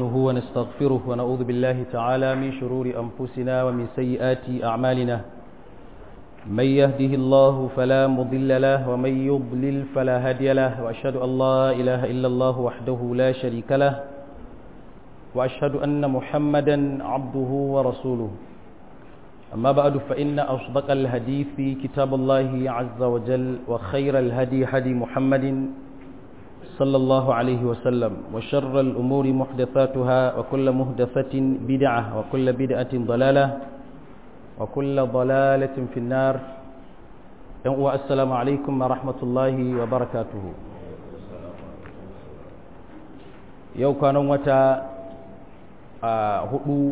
نحمده ونستغفره ونعوذ بالله تعالى من شرور أنفسنا ومن سيئات أعمالنا من يهده الله فلا مضل له ومن يضلل فلا هادي له وأشهد أن لا إله إلا الله وحده لا شريك له وأشهد أن محمدا عبده ورسوله أما بعد فإن أصدق الحديث كتاب الله عز وجل وخير الهدي هدي محمد صلى الله عليه وسلم وشر الأمور محدثاتها وكل محدثة بدعة وكل بدعة ضلالة وكل ضلالة في النار والسلام عليكم ورحمة الله وبركاته يو كانوا متى hudu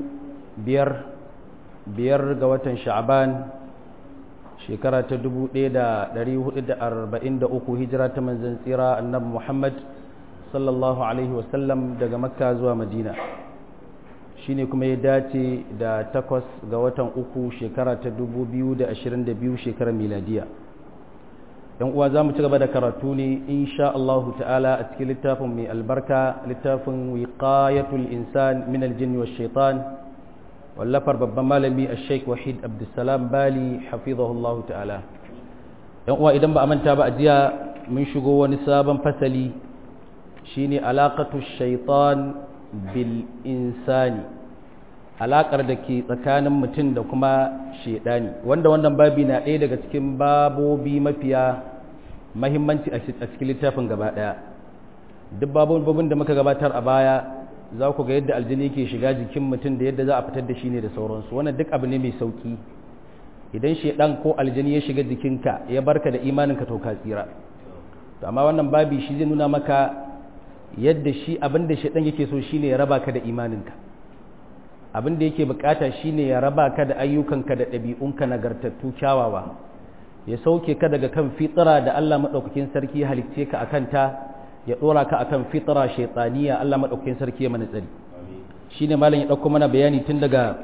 biyar ga watan sha'ban shekara ta 1443 hijira ta manzon tsira annabi Muhammad sallallahu alaihi wasallam daga makka zuwa madina shine kuma ya dace da 8 ga watan uku shekara ta 2022 shekarar miladiya dan uwa zamu ci gaba da karatu ne insha Allah ta'ala a cikin littafin mai albarka littafin wiqayatul insan min aljinn wash shaitan wallafar babban malami Sheikh Wahid Abdulsalam Bali hafizahullahu ta'ala dan uwa idan ba a manta ba a jiya mun shigo wani sabon fasali shine alaqatu shaitan bil insani alakar da ke tsakanin mutum da kuma shedani wanda wannan babi na ɗaya daga cikin babobi mafiya mahimmanci a cikin littafin gaba ɗaya duk babobin da muka gabatar a baya za ku ga yadda aljini ke shiga jikin mutum da yadda za a fitar da shi ne da sauransu wannan duk abu ne mai sauki idan shedan ko aljini ya shiga jikinka ya barka da imaninka to ka tsira to amma wannan babi shi zai nuna maka yadda shi abin da shedan yake so shine ya raba ka da imaninka abin da yake bukata shine ya raba ka da ayyukanka da ɗabi'unka nagartattu kyawawa ya sauke ka daga kan fitira da Allah madaukakin sarki ya halicce ka akan ta ya dora ka akan fitira shaytaniya Allah madaukakin sarki ya mana tsari shine malam ya dauko mana bayani tun daga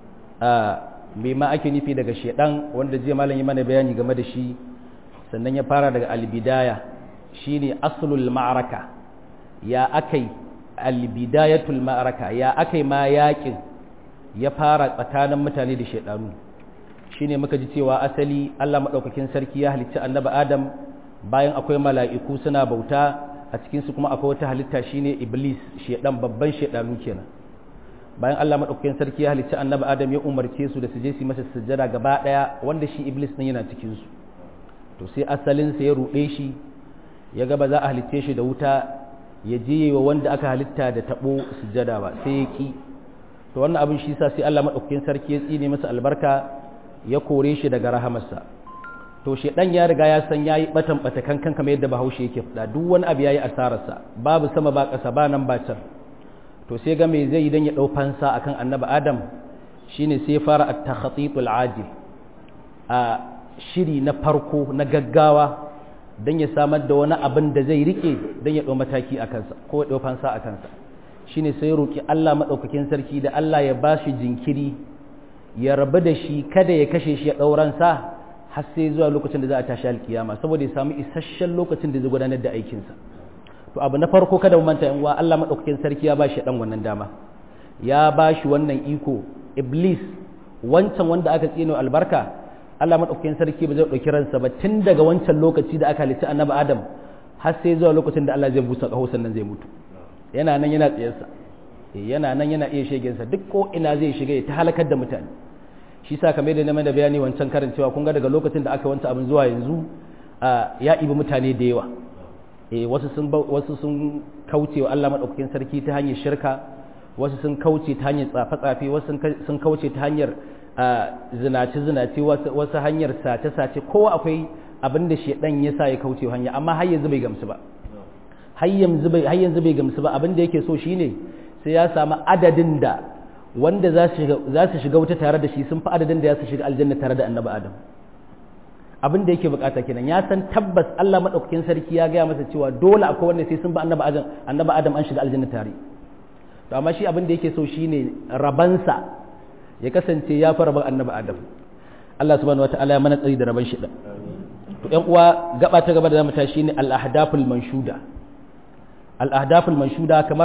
me ma ake nufi daga shedan wanda jiya malam ya mana bayani game da shi sannan ya fara daga albidaya shine aslul ma'araka ya akai albidayatul ma'araka ya akai ma yakin ya fara tsakanin mutane da shaidanu shine muka ji cewa asali Allah madaukakin sarki ya halicci annabi Adam bayan akwai mala'iku suna bauta a cikin su kuma akwai wata halitta shine iblis shaidan babban shaidanu kenan bayan Allah madaukakin sarki ya halicci annabi Adam ya umarce su da su je su masa sujjada gaba daya wanda shi iblis din yana cikin su to sai asalin sa ya rude shi ya ga ba za a halicce shi da wuta ya je wa wanda aka halitta da tabo sujjada ba sai ya ki to wannan abin shi sa sai Allah madaukakin sarki ya tsine masa albarka ya kore shi daga rahamarsa to shedan ya riga ya san yayi batan batakan kan kamar yadda Bahaushe yake fada duk wani abu yayi asararsa babu sama ba kasa ba nan ba can to sai ga me zai dan ya dau fansa akan annabi Adam shine sai ya fara at-takhatitul ajil a shiri na farko na gaggawa dan ya samar da wani abin da zai rike dan ya dau mataki akan sa ko ya dau fansa akan sa shine sai roki Allah madaukakin sarki da Allah ya bashi jinkiri ya rabu da shi kada ya kashe shi ya dauran sa har sai zuwa lokacin da za a tashi alkiyama saboda ya samu isasshen lokacin da zai gudanar da aikin sa to abu na farko kada mu manta yan uwa Allah madaukakin sarki ya bashi dan wannan dama ya bashi wannan iko iblis wancan wanda aka tsino albarka Allah madaukakin sarki ba zai dauki ransa ba tun daga wancan lokaci da aka halitta annabi Adam har sai zuwa lokacin da Allah zai busa kaho sannan zai mutu yana nan yana tsayarsa yana nan yana iya shegensa duk ko ina zai shiga ya ta halakar da mutane shi sa kamar da na da bayani wancan karin cewa kun ga daga lokacin da aka wanta abin zuwa yanzu ya ibi mutane da yawa wasu sun kauce wa Allah madaukakin sarki ta hanyar shirka wasu sun kauce ta hanyar tsafe-tsafe wasu sun kauce ta hanyar zinace-zinace wasu hanyar sace-sace kowa akwai abin da shedan ya sa ya kauce hanya amma har yanzu bai gamsu ba har yanzu bai gamsu ba abin da yake so shine sai ya samu adadin da wanda za su shiga wuta tare da shi sun fi adadin da ya su shiga aljanna tare da annabi Adam abin da yake bukata kenan ya san tabbas Allah madaukakin sarki ya gaya masa cewa dole akwai wanda sai sun bi annabi Adam an shiga aljanna tare to amma shi abin da yake so shine rabansa ya kasance ya fara ban annabi Adam Allah subhanahu wataala ya mana tsari da raban shi da to ƴan uwa gaba ta gaba da zamu tashi ne al-ahdaful manshuda kamar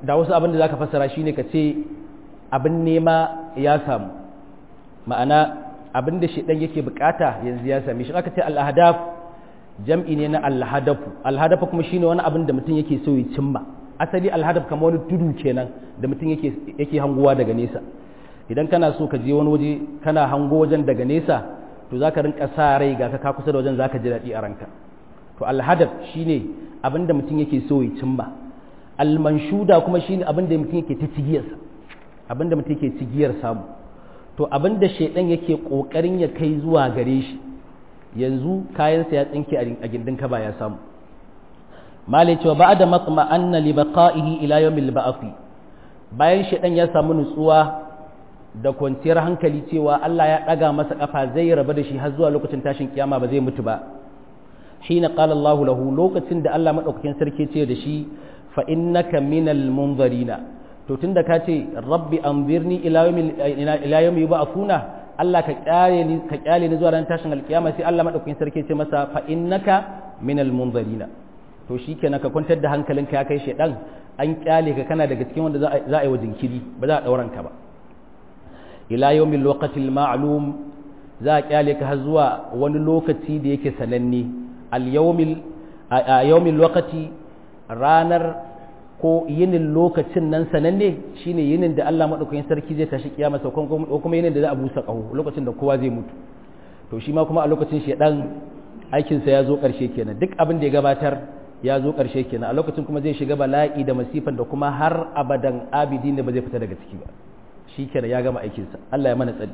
da wasu abin da zaka fassara shine ka ce abin nema ya samu, ma'ana abin da shedan yake bukata yanzu ya same shi. Aka ce al-ahdaf jam'i ne na al-hadafu. Al-hadafu kuma shine wani abin da mutum yake so ya cimma. Asali al-hadaf kamar wani tudu kenan da mutum yake hangowa daga nesa. Idan kana so ka je wani waje kana hango wajen daga nesa, to zaka rinka sa rai ga ka kusa da wajen zaka ji daɗi a ranka. To al-hadaf shine abin da mutum yake so ya cimma. Al-manshuda kuma shine abin da mutum yake ta cigiyarsa, abin da mutum yake cigiyar samu. To abin da shaidan yake kokarin ya kai zuwa gare shi yanzu kayansa ya tsinke a gindin ka ba ya samu. Malai cewa ba'da matma'anna li baqa'ihi ila yawmil ba'thi, bayan shaidan ya samu nutsuwa da kwanciyar hankali cewa Allah ya daga masa kafa zai raba da shi har zuwa lokacin tashin kiyama ba zai mutu ba. Hina qala Allah lahu, lokacin da Allah madaukakin sarki ce da shi fa innaka minal munzarina, to tunda ka ce rabbi anzirni ila yawmi yub'athuna, Allah ka kyale ni zuwa ran tashin alkiyama, sai Allah madaukakin sarki ce masa fa innaka minal munzarina. To shikenan ka kwantar da hankalinka ya kai shedan, an kyale ka kana daga cikin wanda za a yi wa jinkiri, ba za a dauran ka ba. Ila yawmil waqtil ma'lum, za a kyale ka har zuwa wani lokaci da yake sananne. Al yawmil waqti, ranar ko yinin lokacin nan sananne shine yinin da Allah madaukakin sarki zai tashi kiyama saukan ko kuma yinin da za a busa kaho, lokacin da kowa zai mutu. To shi ma kuma a lokacin shedan aikin sa ya zo karshe kenan, duk abin da ya gabatar ya zo karshe kenan. A lokacin kuma zai shiga bala'i da masifan da kuma har abadan abidin da ba zai fita daga ciki ba. Shi kenan ya gama aikin sa. Allah ya mana tsari.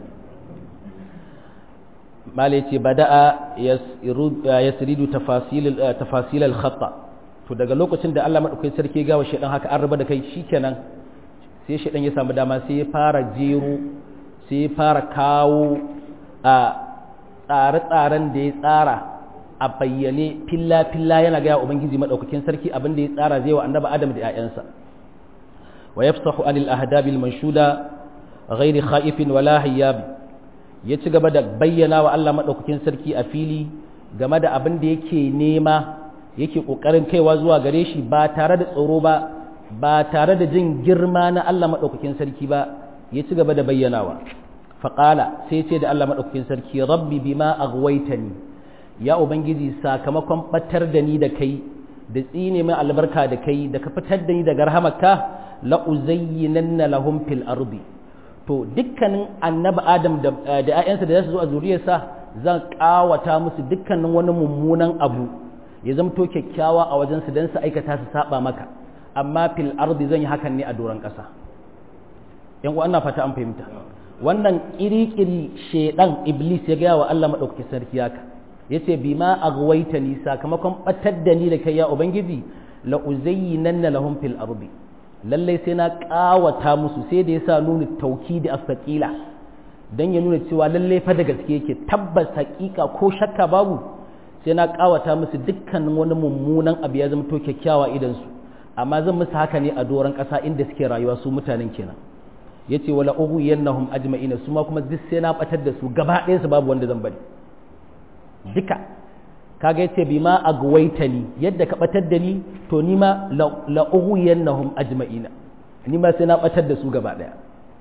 Malai ce bada'a yasridu tafasil al-khata. To daga lokacin da Allah madaukakin sarki ya gawa shedan haka an raba da kai, shikenan sai shedan ya samu dama sai ya fara jero, sai ya fara kawo a tsare-tsaren da ya tsara a bayyane filla-filla, yana ga ubangiji madaukakin sarki abin da ya tsara zai wa annabi Adam da 'ya'yansa. Wa yafsahu anil ahdabil manshuda ghairi khaifin wala hayyab, ya ci gaba da bayyana wa Allah madaukakin sarki a fili game da abin da yake nema, yake kokarin kaiwa zuwa gare shi ba tare da tsoro ba, ba tare da jin girma na Allah madaukakin sarki ba, ya ci gaba da bayyanawa. Faqala, sai ce da Allah madaukakin sarki, rabbi bima aghwaytani, ya ubangiji sakamakon batar da ni da kai da tsine mai albarka da kai da ka fitar da ni daga rahamarka, la uzayyinanna lahum fil ardi. To dukkanin annabi Adam da ƴaƴansa da za su zo a zuriyarsa zan kawata musu dukkanin wani mummunan abu ya zamto kyakkyawa a wajensu don su aikata su saba maka, amma fil ardi zan yi hakan ne a doron ƙasa. yan uwa ina fata an fahimta. Wannan kiri-kiri shedan iblis ya gaya wa Allah madaukakin sarki haka, yace bima aghwaytani, sakamakon batar da ni da kai ya ubangiji, la uzayyinanna lahum fil ardi, lalle sai na kawata musu, sai da yasa nuna taukidi as-saqila dan ya nuna cewa lalle fa da gaske yake, tabbas hakika ko shakka babu, sai na kawata musu dukkanin wani mummunan abu ya zama to kyakkyawa idan su, amma zan musu haka ne a doron ƙasa inda suke rayuwa su mutanen kenan. Yace wala ughwiyannahum ajma'ina, su ma kuma duk sai na batar da su gaba ɗayan su, babu wanda zan bari duka. Kaga yace bima agwaitani, yadda ka batar da ni to ni ma la ughwiyannahum ajma'ina, ni ma sai na batar da su gaba ɗaya.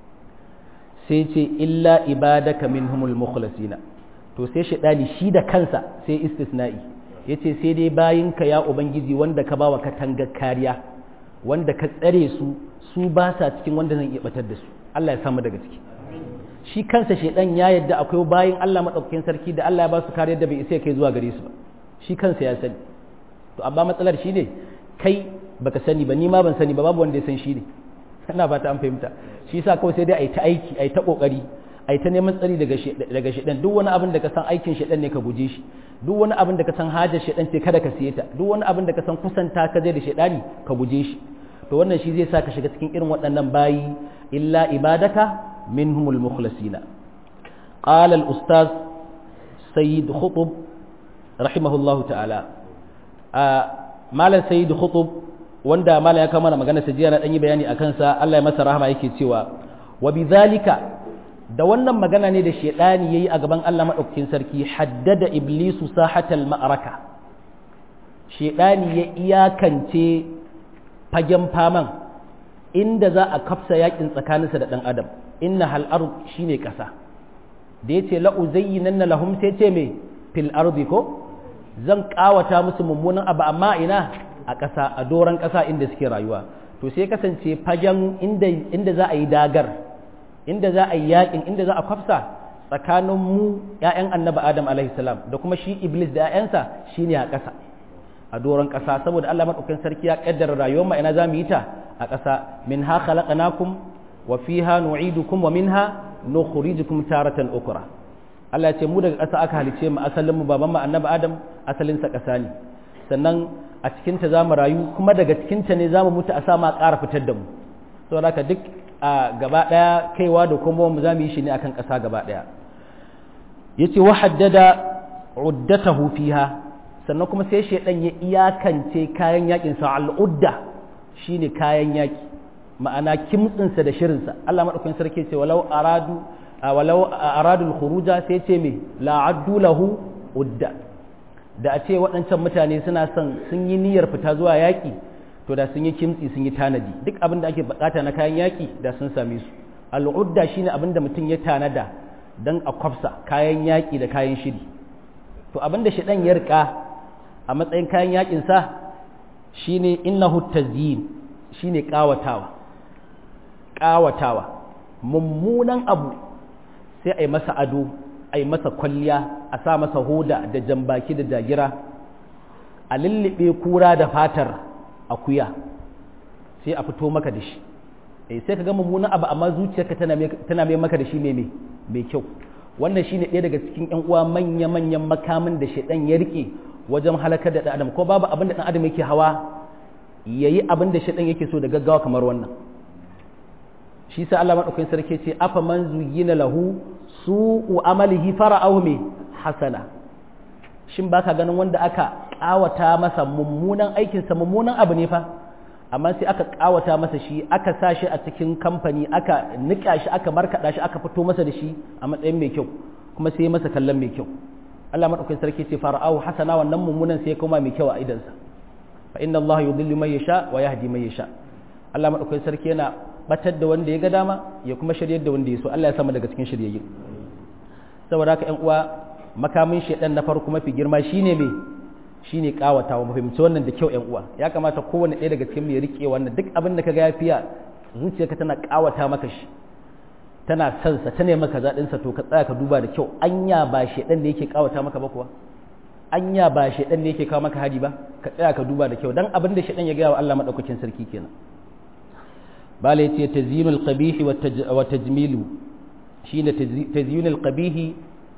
Sai ce illa ibadaka minhumul mukhlasina, to sai shaidani shi da kansa sai istisna'i, yace sai dai bayinka ya ubangiji wanda ka bawa katangar kariya, wanda ka tsare su, su ba sa cikin wanda zan iya batar da su. Allah ya samu daga ciki. Shi kansa shaidan ya yadda akwai bayin Allah madaukakin sarki da Allah ya ba su kariyar da bai isa kai zuwa gare su ba, shi kansa ya sani. To amma matsalar shi ne kai baka sani ba, ni ma ban sani ba, babu wanda ya san shi ne. Ina fata an fahimta. Shi yasa kawai sai dai ai ta aiki, ai ta kokari, ai ta neman tsari daga shaidan. Duk wani abin da ka san aikin shaidan ne ka guje shi, duk wani abin da ka san hajar shaidan ce kada ka siye ta, duk wani abin da ka san kusanta ka zai da shaidani ka guje shi. To wannan shi zai sa ka shiga cikin irin waɗannan bayi, illa ibadaka minhumul mukhlasina. Qala al-ustaz Sayyid Khutub rahimahullahu ta'ala, malam Sayyid Khutub wanda malam ya kama magana sa jiya na dan yi bayani akan sa, Allah ya masa rahama, yake cewa wa bidhalika, da wannan magana ne da shedani yayi a gaban Allah madaukakin sarki, haddada iblisu sahatal ma'araka, shedani ya iyakance fagen faman, inda za a kafsa yakin tsakaninsa da ɗan adam inna hal'ar shi ne ƙasa da ya ce la'uzayyinanna lahum sai ce mai fil ardi ko zan ƙawata musu mummunan abu amma ina a ƙasa a doron ƙasa inda suke rayuwa to sai kasance fagen inda za a yi dagar inda za a yi yakin inda za a kwafsa tsakanin mu ‘ya'yan annaba adam alaihi salam da kuma shi iblis da ‘ya'yansa shine a ƙasa a doron ƙasa saboda Allah maɗaukakin sarki ya ƙaddara rayuwar mu ina za mu yi ta a ƙasa min ha khalaqnakum wa fiha nu'idukum wa minha nukhrijukum taratan ukra Allah ya ce mu daga ƙasa aka halice mu asalin mu baban mu annabi Adam asalin sa ƙasa ne sannan a cikin ta zamu rayu kuma daga cikin ta ne zamu mutu a sama ƙara fitar da mu saboda haka duk a gaba daya kaiwa da kuma mu zamu yi shi ne akan ƙasa gaba daya yace wa haddada uddatahu fiha sannan kuma sai shedan ya iyakance kayan yakin sa al-udda shine kayan yaki ma'ana kimtsinsa da shirinsa Allah madaukakin sarki ce walau aradu al-khuruja sai ce me la'addu lahu udda da a ce waɗancan mutane suna son sun yi niyyar fita zuwa yaƙi to da sun yi kimtsi sun yi tanadi duk abin da ake bukata na kayan yaƙi da sun same su al'udda shine abin da mutum ya tanada dan a kwafsa kayan yaƙi da kayan shiri to abin da shedan ya rika a matsayin kayan yaƙin sa shine innahu tazyin shine ƙawatawa mummunan abu sai a yi masa ado a yi masa kwalliya a sa masa hoda da jambaki da jagira a lullube kura da fatar akuya sai a fito maka da shi sai ka ga mummunan abu amma zuciyarka tana mai maka da shi mai kyau wannan shine ɗaya daga cikin ƴan uwa manya-manyan makamin da shaidan ya rike wajen halakar da ɗan adam ko babu abin da ɗan adam yake hawa yayi abin da shaidan yake so da gaggawa kamar wannan shi sa Allah madaukakin sarki ce afa man zuyyina lahu su'u amalihi fara'ahu me hasana shin baka ganin wanda aka kawata masa mummunan aikin sa mummunan abu ne fa amma sai aka kawata masa shi aka sa shi a cikin kamfani aka nika shi aka markada shi aka fito masa da shi a matsayin mai kyau kuma sai masa kallon mai kyau Allah madaukakin sarki ce fara'ahu hasana wannan mummunan sai kuma mai kyau a idansa fa inna Allah yudhillu man yasha wa yahdi man yasha Allah madaukakin sarki yana batar da wanda ya ga dama ya kuma shiryar da wanda ya so Allah ya sama daga cikin shiryayyu saboda haka ƴan uwa makamin shedan na farko mafi girma shine me shine kawatawa mu fahimci wannan da kyau ƴan uwa ya kamata kowanne ɗaya daga cikin mu ya rike wannan duk abin da kaga ya fiya zuciyarka tana kawata maka shi tana son sa ta nemi maka zadin sa to ka tsaya ka duba da kyau anya ba shedan ne yake kawata maka ba kuwa anya ba shedan ne yake kawo maka haji ba ka tsaya ka duba da kyau dan abin da shedan ya ga wa Allah madaukakin sarki kenan bala ya ce tazyinul qabihi wa tajmilu shine tazyinul qabihi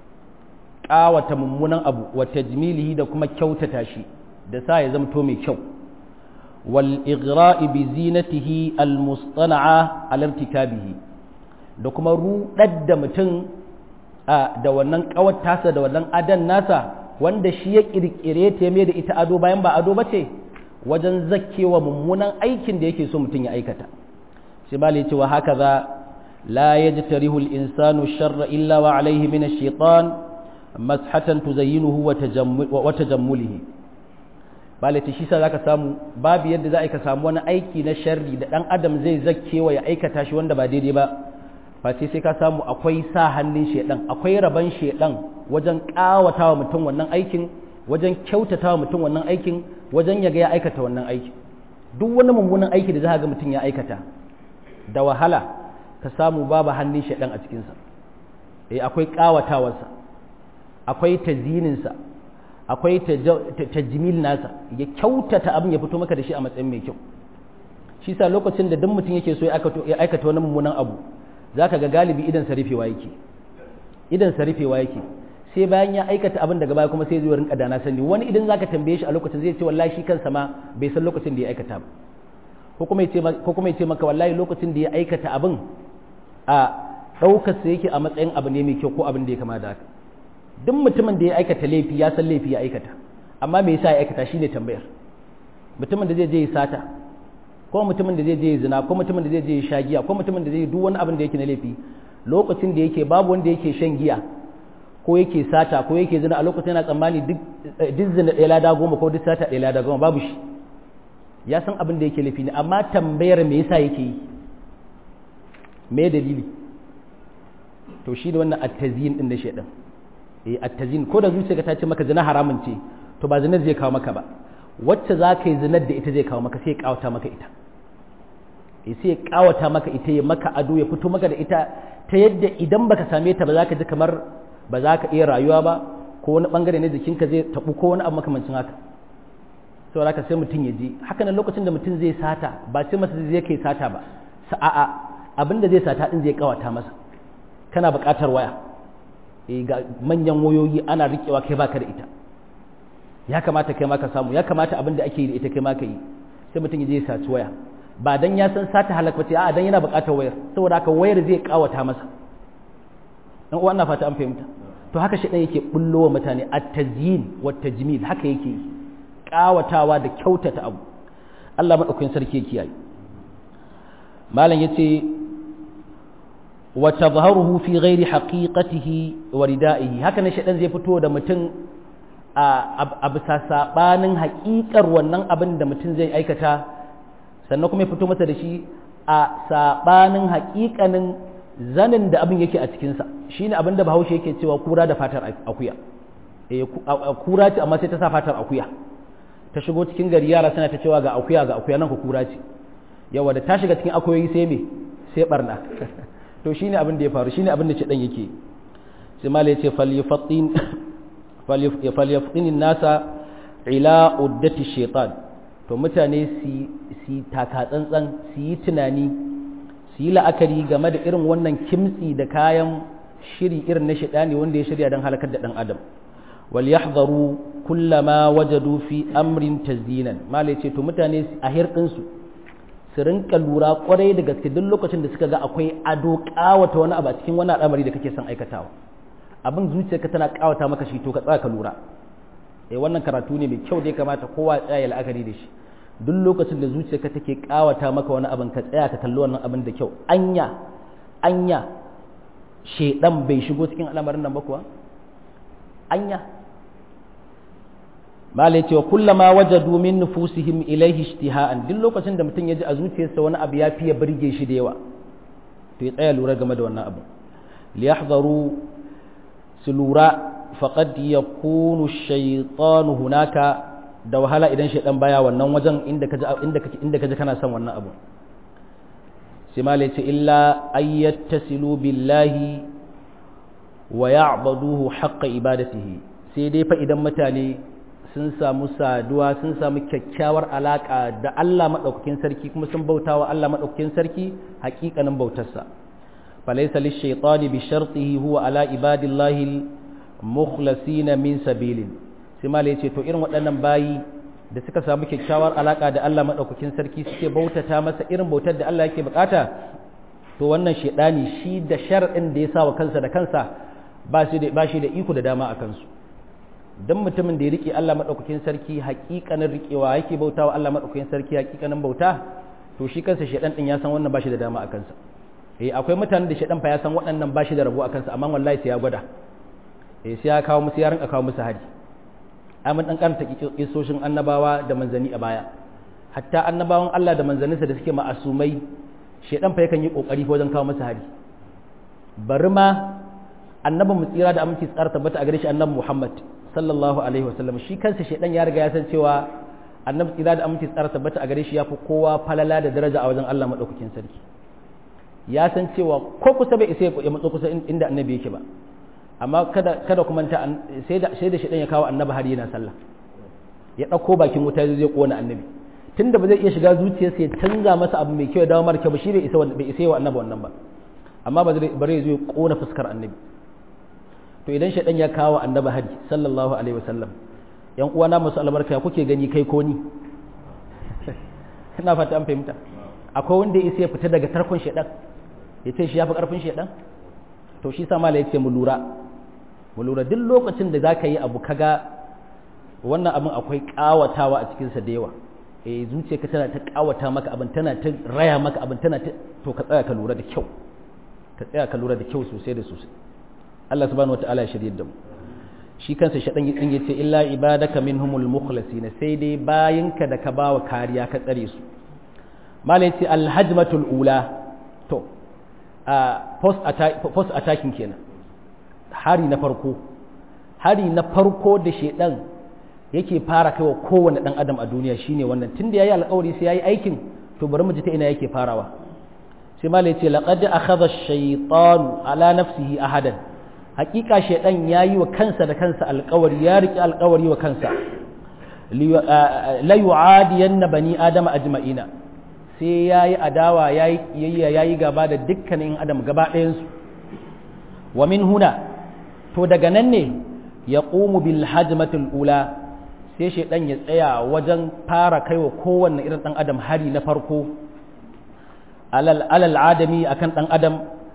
qawata mummunan abu wa tajmilihi da kuma kyautata shi da sa ya zamto mai kyau wal ighra'i bi zinatihi al mustana'a al irtikabihi da kuma rudar da mutum da wannan kawatasa da wannan adan nasa wanda shi ya kirkire ta mai da ita ado bayan ba ado bace wajen zakkewa mummunan aikin da yake so mutum ya aikata shi bale cewa haka za la yajtarihu al-insanu sharra illa wa alayhi min ash-shaytan mashatan tuzayyinuhu wa tajammulihi bale shi sa zaka samu babu yadda za ka samu wani aiki na sharri da dan adam zai zakkewa ya aikata shi wanda ba daidai ba face sai ka samu akwai sa hannun shedan akwai raban shedan wajen kawatawa mutum wannan aikin wajen kyautatawa mutum wannan aikin wajen yaga ya aikata wannan aikin duk wani mummunan aiki da za ga mutum ya aikata da wahala ka samu babu hannun shaɗan a cikinsa akwai ƙawatawarsa akwai tazininsa akwai tajmil nasa ya kyautata abin ya fito maka da shi a matsayin mai kyau shi sa lokacin da duk mutum yake so ya aikata wani mummunan abu za ka ga galibi idan sarifewa yake sai bayan ya aikata abin daga baya kuma sai zai rinka dana sani wani idan za ka tambaye shi a lokacin zai ce wallahi shi kansa ma bai san lokacin da ya aikata ba ko kuma ya ce maka wallahi lokacin da ya aikata abin a ɗaukarsa yake a matsayin abu ne mai kyau ko abin da ya kama da haka duk mutumin da ya aikata laifi ya san laifi ya aikata amma me yasa ya aikata shine tambayar mutumin da zai je ya sata ko mutumin da zai je ya zina ko mutumin da zai je ya sha giya ko mutumin da zai duk wani abin da yake na laifi lokacin da yake babu wanda yake shan giya ko yake sata ko yake zina a lokacin yana tsammani duk zina ɗaya lada goma ko duk sata ɗaya lada goma babu shi ya san abin da yake laifi ne amma tambayar me yasa yake yi me dalili to shi da wannan at-tazyin din da shedan at-tazyin ko da zuciyarka ta ce maka zina haramun ce to ba zinar zai kawo maka ba wacce za ka yi zinar da ita zai kawo maka sai ya kawata maka ita sai ya kawata maka ita ya maka ado ya fito maka da ita ta yadda idan baka same ta ba za ka ji kamar ba za ka iya rayuwa ba ko wani bangare na jikinka zai tabu ko wani abu makamancin haka saboda haka sai mutum ya ji haka nan lokacin da mutum zai sata ba ce masa zai kai sata ba a'a abinda zai sata din zai kawata masa kana buƙatar waya ga manyan wayoyi ana riƙewa kai baka da ita ya kamata kai ma ka samu ya kamata abin da ake yi da ita kai ma ka yi sai mutum ya je ya saci waya ba dan ya san sata halak bace a'a dan yana buƙatar wayar saboda haka wayar zai kawata masa dan uwa ina fata an fahimta to haka shedan yake bullo wa mutane at-tazyin wa tajmil haka yake kawatawa da kyautata abu Allah madaukakin sarki yake kiyaye malam yace wa tadhharuhu fi ghairi haqiqatihi wa ridaihi haka ne shedan zai fito da mutum a bisa sabanin haƙiƙar wannan abin da mutum zai aikata sannan kuma ya fito masa da shi a sabanin haƙiƙanin zanin da abin yake a cikinsa shine abin da bahaushe yake cewa kura da fatar akuya kura ce amma sai ta sa fatar akuya ta shigo cikin gari yara suna ta cewa ga akuya nan ku kura ce yawa da ta shiga cikin akuyoyi sai me sai barna to shine abin da ya faru shine abin da ce dan yake sai mala yace falyaftin nasa ila uddati shaitan to mutane su taka tsantsan su yi tunani su yi la'akari game da irin wannan kimtsi da kayan shiri irin na shaitani wanda ya shirya don halakar da dan adam wal yahdharu kullama wajadu fi amrin tazyinan mala yace to mutane a hirdin su rinka lura kwarai da gaske duk lokacin da suka ga akwai ado kawata wani abu a cikin wani al'amari da kake son aikatawa abin zuciyarka tana kawata maka shi to ka tsaya ka lura wannan karatu ne mai kyau da ya kamata kowa ya tsaya la'akari da shi duk lokacin da zuciyarka take kawata maka wani abin ka tsaya ka kalli wannan abin da kyau anya shedan bai shigo cikin al'amarin nan ba kuwa anya malai cewa kullama wajadu min nufusihim ilaihi ijtiha'an duk lokacin da mutum ya ji a zuciyarsa wani abu ya fiye burge shi da yawa to ya tsaya lura game da wannan abu liyahdharu su lura faqad yakunu shaytanu hunaka da wahala idan shaydan baya wannan wajen inda kaji kana son wannan abu sai malai ce illa ayyattasilu billahi wa ya'buduhu haqqa ibadatihi sai dai fa idan mutane sun samu saduwa sun samu kyakkyawar alaka da Allah madaukakin sarki kuma sun bautawa Allah madaukakin sarki hakikanin bautarsa falaysa lish-shaytani bi shartihi huwa ala ibadillahi mukhlasina min sabilin sai malai ce to irin waɗannan bayi da suka samu kyakkyawar alaka da Allah madaukakin sarki suke bautata masa irin bautar da Allah yake bukata to wannan shedani shi da shar'in da ya sa wa kansa da kansa ba shi da iko da dama a kansu dan mutumin da ya rike Allah madaukakin sarki hakikanin rikewa yake bautawa Allah madaukakin sarki hakikanin bauta to shi kansa shedan din ya san wannan bashi da dama a kansa akwai mutanen da shedan fa ya san waɗannan bashi da rabo a kansa amma wallahi sai ya gwada sai ya kawo musu ya rinka kawo musu hari amma dan karanta kisoshin annabawa da manzani a baya hatta annabawan Allah da manzaninsa da suke ma'asumai shedan fa yakan yi kokari wajen kawo musu hari bari ma annabin mu tsira da aminci tsara tabbata a gare shi annabi Muhammad sallallahu alaihi wasallam shi kansa shedan ya riga ya san cewa annabi tsira da aminci tsara tabbata a gare shi yafi kowa falala da daraja a wajen Allah madaukakin sarki ya san cewa ko kusa bai isa ya matso kusa inda annabi yake ba amma kada kuma sai da shedan ya kawo annabi har yana sallah ya dauko bakin wuta zai kona annabi tunda ba zai iya shiga zuciyarsa ya canza masa abu mai kyau ya dawo mara kyau ba shi bai isa wa annabi wannan ba amma ba zai zo ya kona fuskar annabi to idan shaidan ya kawo annabi hadi sallallahu alaihi wasallam yan uwana masu albarka kuke gani kai ko ni ina fata an fahimta akwai wanda ya fita daga tarkon shaidan ya ce shi ya fi karfin shaidan to shi sa mala ya ce mu lura duk lokacin da za ka yi abu kaga wannan abin akwai kawatawa a cikinsa da yawa zuciyarka tana ta kawata maka abin tana ta raya maka abin tana ta to ka tsaya ka lura da kyau sosai da sosai Allah subhanahu wataala ya shirye da mu shi kansa shaɗan din yace illa ibadaka minhumul mukhlasin sai dai bayinka da ka bawa kariya ka tsare su malai yace alhajmatul ula to post attacking kenan hari na farko da shedan yake fara kaiwa kowanne dan adam a duniya shine wannan tunda yayi alƙawari sai yayi aikin to bari mu ji ta ina yake farawa sai malai yace laqad akhadha ash-shaytanu ala nafsihi ahadan hakika shedan yayi wa kansa da kansa alƙawari ya riki alƙawari wa kansa la yu'adiyanna bani adama ajma'ina sai yayi adawa yayi gaba da dukkanin adam gaba ɗayan su wa min huna to daga nan ne yaqumu bil hajmatil ula sai shedan ya tsaya wajen fara kaiwa kowanne irin dan adam hari na farko alal adami akan dan adam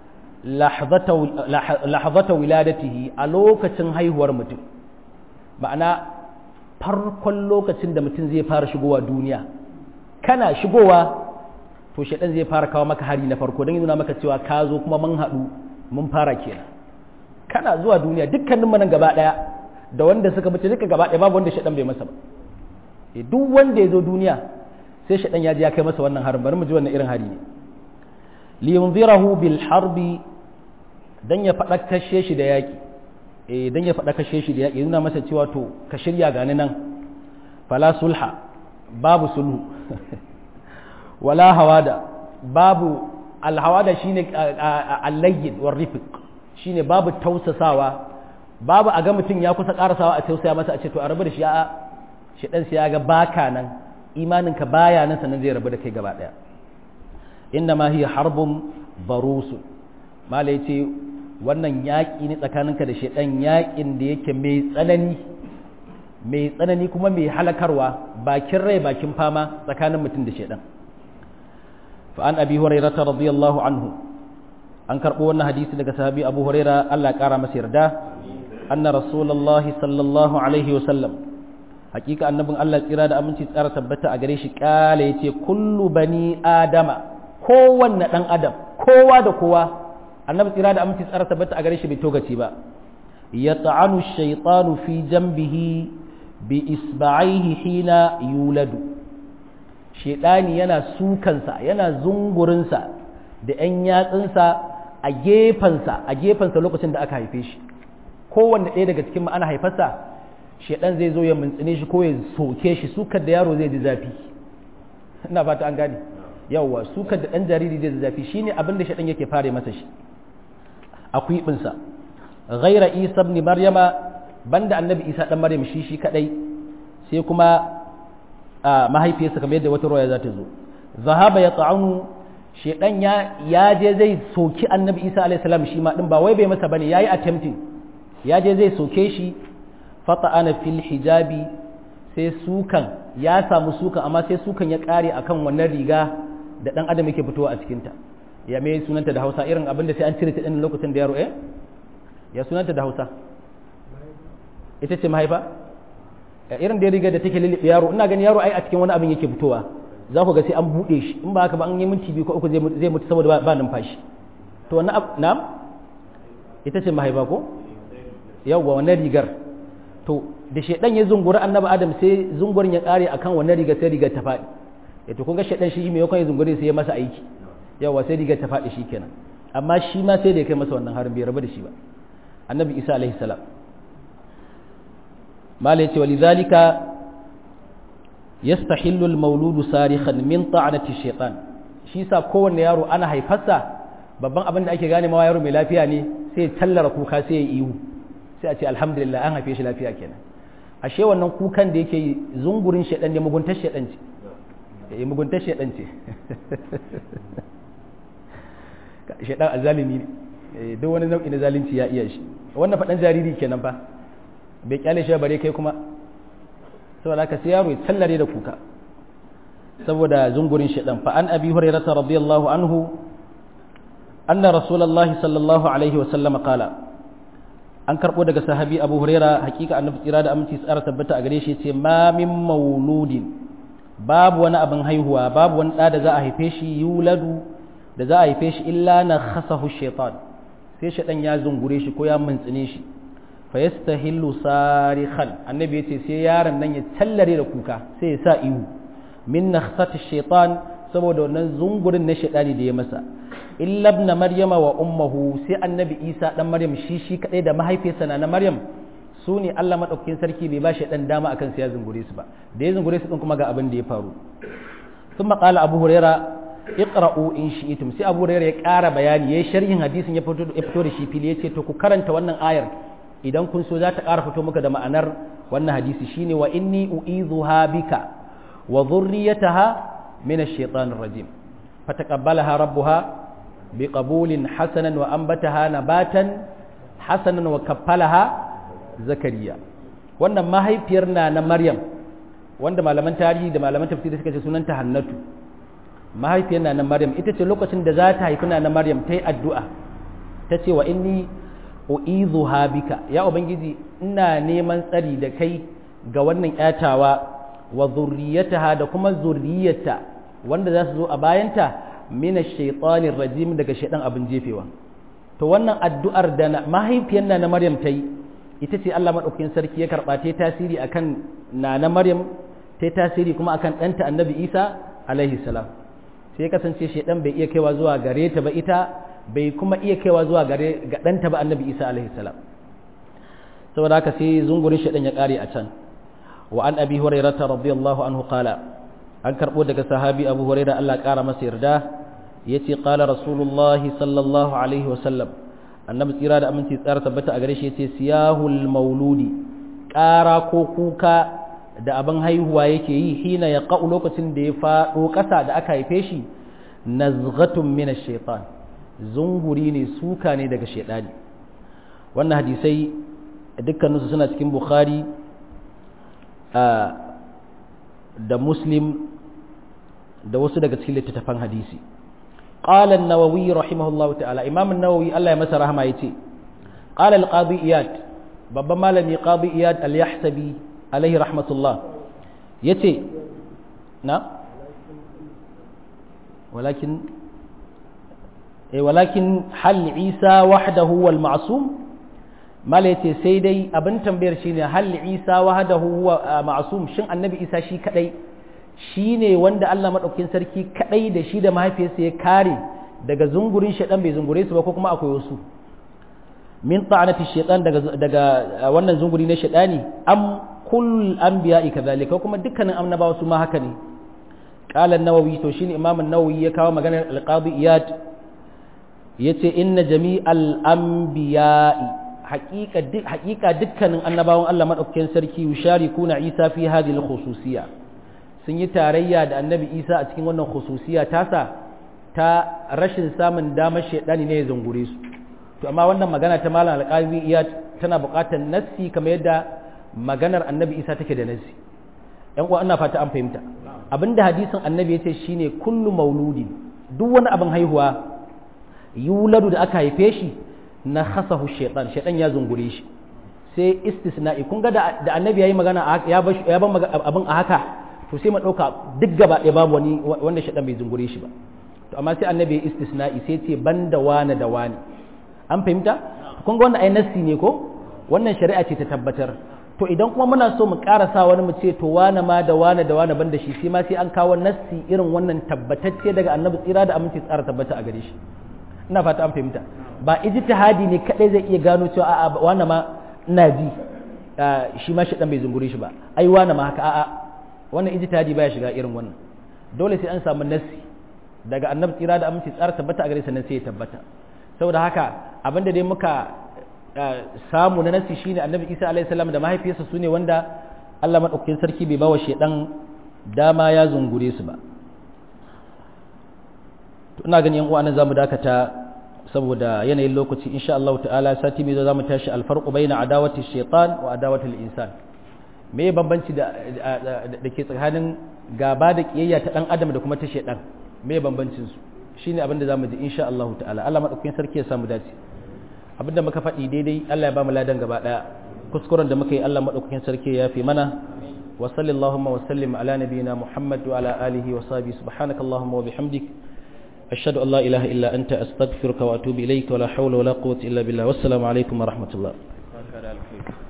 lahzata wiladatihi a lokacin haihuwar mutum ma'ana farkon lokacin da mutum zai fara shigowa duniya kana shigowa to shedan zai fara kawo maka hari na farko don yi nuna maka cewa ka zo kuma mun haɗu mun fara kenan kana zuwa duniya dukkanin mu nan gaba daya da wanda suka bace duka gaba daya babu wanda shedan bai masa ba duk wanda ya zo duniya sai shedan ya ji ya kai masa wannan harin bari mu ji wannan irin hari ne li yunzirahu bil harbi dan ya fada kashe shi da yaki dan ya fada kashe shi da yaki nuna masa cewa to ka shirya gani nan fala sulha babu sulhu wala hawada babu al hawada shine al-layyin war rifiq shine babu tausasawa babu a ga mutum ya kusa karasawa a tausaya masa a ce to a rabu da shi a shi dan sai ya ga baka nan imaninka baya nan sannan zai rabu da kai gaba daya inna ma hiya harbun barusu mala yace wannan yaki ne tsakaninka da shedan yakin da yake mai tsanani kuma mai halakarwa bakin rai bakin fama tsakanin mutum da shedan fa an abi hurairah radiyallahu anhu an karɓo wannan hadisi daga sahabi abu huraira Allah ya ƙara masa yarda anna rasulullahi sallallahu alaihi wa sallam hakika annabin Allah tsira da aminci tsara tabbata a gare shi kala yace kullu bani adama kowanne dan adam kowa da kowa annabi tsira da aminci tsara tabbata a gare shi bai togaci ba yata'anu ash-shaytanu fi janbihi bi isba'ihi hina yuladu shaytani yana sukansa yana zungurinsa da 'yan yatsunsa a gefensa lokacin da aka haife shi kowanne ɗaya daga cikin ana haifarsa shedan zai zo ya mintsine shi ko ya soke shi sukar da yaro zai ji zafi ina fata an gane yawwa sukar da ɗan jariri zai ji zafi shine abin da shedan yake fare masa shi a kuibinsa ghaira isa ibn maryama banda annabi isa dan maryam shi kadai sai kuma mahaifiyarsa kamar yadda wata roya za ta zo zahaba ya ta'anu shedan ya je zai soki annabi isa alayhi salam shi ma din ba wai bai masa bane yayi attempting ya je zai soke shi fata'ana fil hijabi sai sukan ya samu sukan amma sai sukan ya kare akan wannan riga da dan adam yake fitowa a cikin ta ya me sunanta da Hausa irin abin da sai an cire ta din lokacin da yaro ya sunanta da Hausa ita ce mahaifa irin da riga da take lilibe yaro ina gani yaro ai a cikin wani abin yake fitowa za ku ga sai an buɗe shi in ba haka ba an yi minti 2 ko 3 zai mutu saboda ba numfashi to wannan na'am ita ce mahaifa ko yawwa wannan rigar to da shedan ya zungura annabi adam sai zungurin ya kare akan wannan rigar sai rigar ta faɗi to kun ga shedan shi me yakon ya zungure sai ya masa aiki yawwa sai rigar ta faɗi shikenan amma shi ma sai da ya kai masa wannan harin bai rabu da shi ba annabi isa alaihi salam malai ce walidhalika yastahillu al-mauludu sarikhan min ta'anati shaytan shi sa kowanne yaro ana haifarsa babban abin da ake gane ma yaro mai lafiya ne sai tallara kuka sai ya ihu sai a ce alhamdulillah an haife shi lafiya kenan ashe wannan kukan da yake zungurin shaytan ne muguntar shaytan ce muguntar shaytan ce shaytan azalimi ne duk wani nau'i na zalunci ya iya shi wannan fadan jariri kenan fa bai kyale shi bare kai kuma saboda haka sai yaro ya tallare da kuka saboda zungurin shedan fa an abi hurairah radiyallahu anhu anna rasulullahi sallallahu alaihi wa sallam qala an karbo daga sahabi abu hurairah hakika annabi tsira da aminci tsara tabbata a gare shi yace ma min mauludin babu wani abin haihuwa babu wani da za a haife shi yuladu da za a haife shi illa na khasahu shaytan sai shedan ya zungure shi ko ya mintsine shi fa yastahillu sarikhan annabi yace sai yaron nan ya tallare da kuka sai ya sa ihu min nakhsati shaitan saboda wannan zungurin na shaitani da ya masa illa ibn maryama wa ummuhu sai annabi isa dan maryam shi kadai da mahaifiyarsa na maryam su ne Allah madaukakin sarki bai ba shi dan dama akan sai ya zungure su ba da ya zungure su din kuma ga abin da ya faru thumma qala abu huraira iqra'u in shi'tum sai abu huraira ya ƙara bayani yayin sharhin hadisin ya fito da shi fili yace to ku karanta wannan ayar idan kun so za ta ƙara fito muka da ma'anar wannan hadisi shine wa inni u'idhuha bika wa dhurriyyataha min ash-shaytanir rajim fataqabbalaha rabbuha biqabulin hasanan wa anbataha nabatan hasanan wa kaffalaha zakariya wannan mahaifiyar na maryam wanda malaman tarihi da malaman tafsiri suka ce sunanta hannatu mahaifiyar na maryam ita ce lokacin da za ta haifi na maryam ta yi addu'a ta ce wa inni u'idhuha bika ya ubangiji ina neman tsari da kai ga wannan yatawa wa zurriyataha da kuma zurriyarta wanda za su zo a bayanta min ash-shaytanir rajim daga shaydan abin jefewa to wannan addu'ar da mahaifiyar na maryam ta yi ita ce Allah madaukakin sarki ya karba ta tasiri akan na maryam ta tasiri kuma akan ɗanta annabi isa alaihi salam sai kasance shaydan bai iya kaiwa zuwa gare ta ba ita bai kuma iya kaiwa zuwa ga ɗanta ba annabi isa alaihi salam saboda haka sai zungurin shaɗan ya ƙare a can wa an abi hurairata radiyallahu anhu qala an karɓo daga sahabi abu huraira Allah ƙara masa yarda yace qala rasulullahi sallallahu alaihi wa sallam annabi tsira da aminci tsara tabbata a gare shi yace siyahul mauludi ƙara ko kuka da abin haihuwa yake yi hina ya ƙa'u lokacin da ya faɗo ƙasa da aka haife shi nazghatun min ash-shaytan zunguri ne suka ne daga shaidani wannan hadisai dukkaninsu suna cikin bukhari da muslim da wasu daga cikin littattafan hadisi qala an-nawawi rahimahullah ta'ala imam an-nawawi Allah ya masa rahama yace qala al-qadi iyad babban malami qadi iyad al-yahsabi alaihi rahmatullah yace na walakin hal isa wahdahu wal ma'sum mala yace sai dai abin tambayar shine hal isa wahdahu wa ma'sum shin annabi isa shi kadai shine wanda Allah madaukakin sarki kadai da shi da mahaifiyarsa ya kare daga zungurin shedan bai zungure su ba ko kuma akwai wasu min ta'anati shaytan daga wannan zunguri na shedani am kull anbiya'i kadhalika kuma dukkanin annabawa su ma haka ne qala an-nawawi to shine imam an-nawawi ya kawo maganar al-qadi iyad yace inna jami'al anbiya'i haqiqa dukkanin annabawan Allah madaukakin sarki yusharikuna Isa fi hadhihi al-khususiyya sun yi tarayya da annabi Isa a cikin wannan khususiyya tasa ta rashin samun damar shedani ne ya zungure su to amma wannan magana ta malam al-qazi iyad tana buƙatar nassi kamar yadda maganar annabi Isa take da nassi yan uwa ina fata an fahimta abinda hadisin annabi yace shine kullu mauludin duk wani abin haihuwa yuladu da aka haife shi na khasahu shaytan ya zungure shi sai istisna'i kun ga da annabi yayi magana ya ban abin a haka to sai mu dauka duk gaba ɗaya babu wani wanda shaytan bai zungure shi ba to amma sai annabi ya istisna'i sai ce banda wani da wani an fahimta kun ga wannan ai nassi ne ko wannan shari'a ce ta tabbatar to idan kuma muna so mu karasa wani mu ce to wani ma da wani da wani banda shi sai ma sai an kawo nassi irin wannan tabbatacce daga annabi tsira da aminci tsara tabbata a gare shi ina fata an fahimta ba ijtihadi ne kadai zai iya gano cewa a'a wannan ma ina ji shi ma shi dan bai zungure shi ba ai wannan ma haka a'a wannan ijtihadi baya shiga irin wannan dole sai an samu nassi daga annabi tsira da aminci tsara tabbata a gare sa nan sai ya tabbata saboda haka abinda dai muka samu na nassi shine annabi Isa alaihi salam da mahaifiyarsa sune wanda Allah madaukakin sarki bai bawa shedan dama ya zungure su ba ina ganin yan uwa nan zamu dakata saboda yanayin lokaci insha Allah ta'ala sati mai zamu tashi alfarqu baina adawati shaytan wa adawati al-insan me bambanci da ke tsakanin gaba da kiyayya ta dan adam da kuma ta shaytan me bambancin su shine abin da zamu ji insha Allah ta'ala Allah madaukakin sarki ya samu dace abinda muka faɗi daidai Allah ya ba mu ladan gaba daya kuskuren da muka yi Allah madaukakin sarki ya yafe mana wa sallallahu wa sallim ala nabiyyina Muhammad wa ala alihi wa sahbihi subhanakallahumma wa bihamdik أشهد أن لا إله إلا أنت أستغفرك وأتوب إليك ولا حول ولا قوة إلا بالله والسلام عليكم ورحمة الله da alkhairi